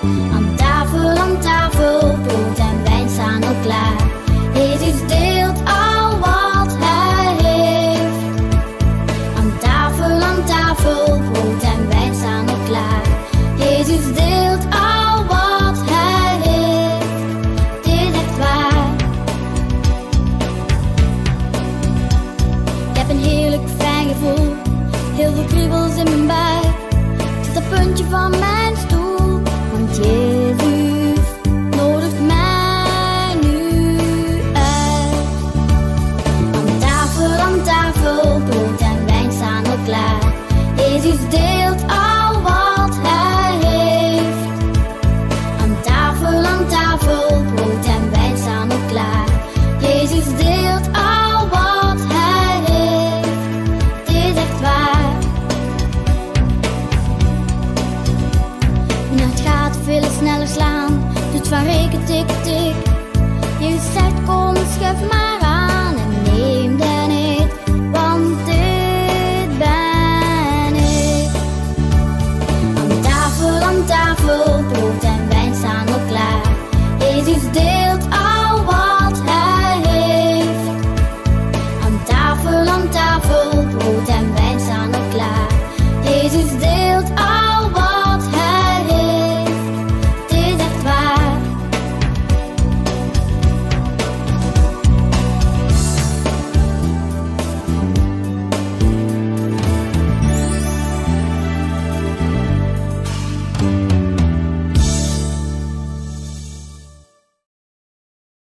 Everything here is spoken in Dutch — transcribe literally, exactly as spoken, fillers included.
Aan tafel, aan tafel, brood en wijn staan al klaar. Jezus deelt al wat hij heeft. Aan tafel, aan tafel, brood en wijn staan al klaar. Jezus deelt al wat hij heeft. Dit is echt waar. Ik heb een heerlijk fijn gevoel, heel veel kriebels in mijn buik. Ik zit op het puntje van mijn stoel, want Jezus nodigt mij nu uit. Aan tafel, aan tafel, brood en wijn staan al klaar. Jezus deelt